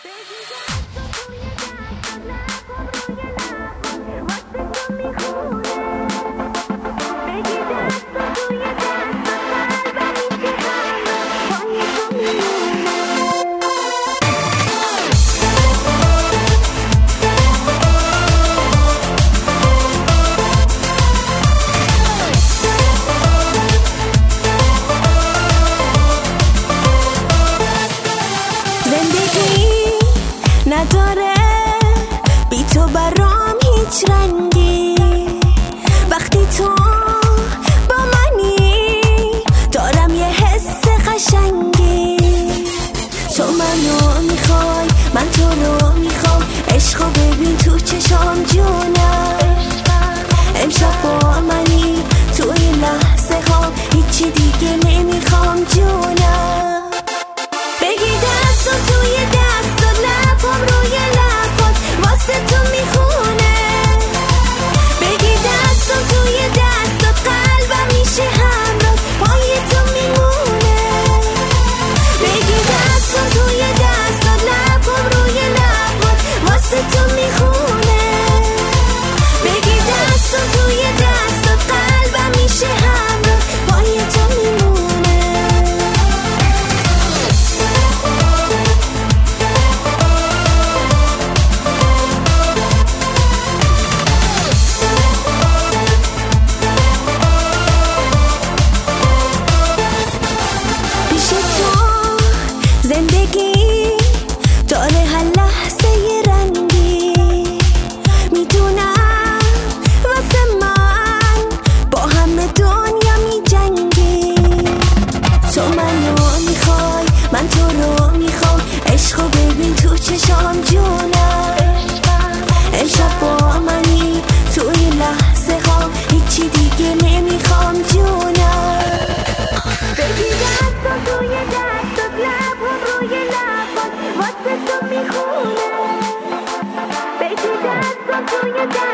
نداره بی تو برام هیچ رنگی. وقتی تو با منی دارم یه حس قشنگی. تو منو میخوای من تو رو میخوام. عشقو ببین تو چشام جونم. امشب با منی تو این لحظه ها هیچی دیگه نمیخوام جونم. بگی دستم توی دستات لبم روی لبات واسه تو میخونه. بگی دستم توی دستات قلبم میشه همراه پای تو میمونه. بگی دستم توی دستات لبم روی لبات واسه تو میخونه. بگی دستم توی دستات قلبم میشه همراه پای تو میمونه. زندگی داره هر لحظه یه رنگی. میدونم واسه من با همه دنیا میجنگی. تو منو میخوای من تو رو میخوام. عشقو ببین تو چشام جونم. امشب با منی تو این لحظه ها هیچی دیگه نمیخوام جونم. بگی دستم توی دستات لبم روی لبات واسه تو میخونه. بگی دستم توی دستات